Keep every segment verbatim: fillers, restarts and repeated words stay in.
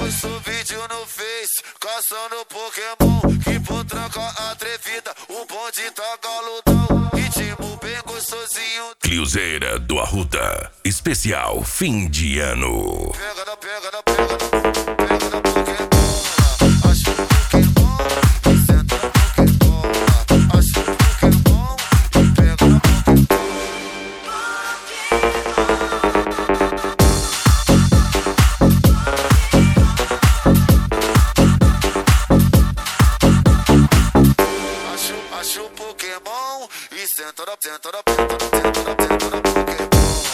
postou vídeo no Face, caçando Pokémon. Que potranca atrevida, o bonde tá galudão. Ritmo bem gostosinho. Cliuzeira do Arruda, especial fim de ano. Pega na, pega na, pega na, pega na Pokébola. Acho um Pokémon e senta na Pokébola. Acho um Pokémon e pega na Pokébola. Acho, acho um Pokémon e senta na, senta na, senta na, senta na, senta na Pokébola.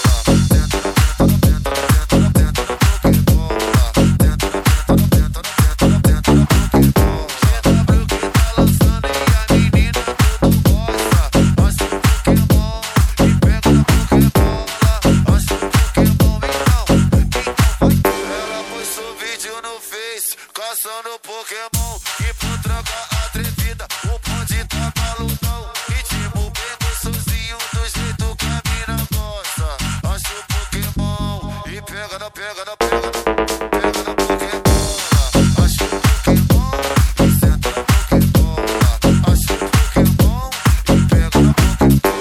Caçando Pokémon, que potranca atrevida, o bonde tá galudão. Ritmo bem gostosinho, do jeito que a mina gosta. Acha o Pokémon e pega na, pega na, pega na, pega na Pokébola. Acha o Pokémon e senta na Pokébola. Acha o Pokémon e pega na Pokébola.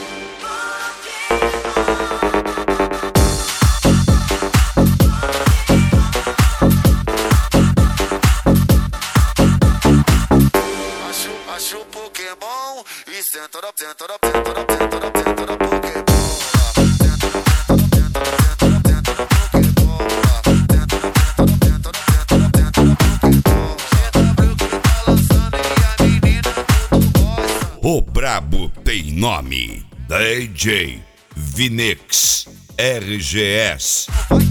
Acho o Pokémon e senta na, senta na, senta na, senta na, senta na Pokébola. Senta na, senta na, senta na, senta na Pokébola. Senta na, senta na, senta na, senta na Pokébola. G W que tá lançando e a menina tudo gosta. O brabo tem nome, D J Vinix R G S.